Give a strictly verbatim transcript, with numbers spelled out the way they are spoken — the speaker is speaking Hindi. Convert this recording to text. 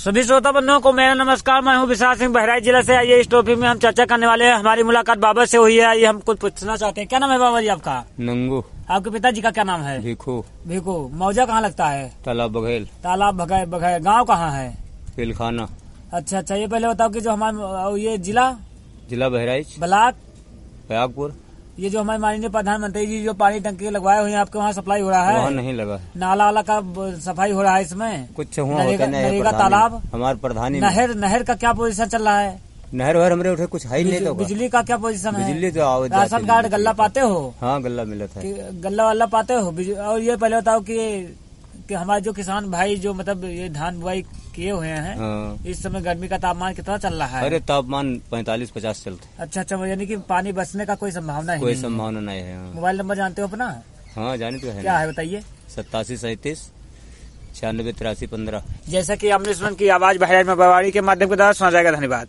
सभी श्रोता बंधुओं को मेरा नमस्कार। मैं हूं विशाल सिंह, बहराइच जिला से। आइए इस टॉपिक में हम चर्चा करने वाले हैं। हमारी मुलाकात बाबा से हुई है। आइए हम कुछ पूछना चाहते हैं। क्या नाम है बाबा जी आपका? नंगू। आपके पिताजी का क्या नाम है? भिखू। भिखू। मौजा कहाँ लगता है? तालाब बघेल। तालाब बघेल। बघेल गाँव कहाँ है? पिलखाना। अच्छा अच्छा, ये पहले बताओ कि जो हमारे ये जिला जिला बहराइच। ब्लॉक प्रयागपुर। ये जो हमारे माननीय प्रधानमंत्री जी जो पानी टंकी लगवाए हुए हैं, आपके वहाँ सप्लाई हो रहा है? वहाँ नहीं लगा है। नाला वाला का सफाई हो रहा है इसमें? कुछ हुआ नरेगा, नरेगा तालाब। हमारे प्रधानी नहर नहर का क्या पोजीशन चल रहा है? नहर वहर हमरे उठे कुछ है ही नहीं। तो बिजली का क्या पोजीशन है? बिजली तो राशन कार्ड गल्ला पाते हो? हाँ, गल्ला मिला था। गल्ला वाला पाते हो? और ये पहले बताओ कि कि हमारे जो किसान भाई जो मतलब ये धान बुआई किए हुए हैं, हाँ। इस समय गर्मी का तापमान कितना चल रहा है? अरे तापमान पैंतालीस पचास चलते। अच्छा अच्छा, यानी कि पानी बचने का कोई संभावना ही कोई नहीं? संभावना नहीं है। हाँ। मोबाइल नंबर जानते हो अपना? हाँ, जाने तो है। क्या है बताइए? सत्तासी सैतीस छियानबे तिरासी पंद्रह। जैसा कि हमने सुन की आवाज बहराइच में बवाड़ी के माध्यम के द्वारा सुना जाएगा। धन्यवाद।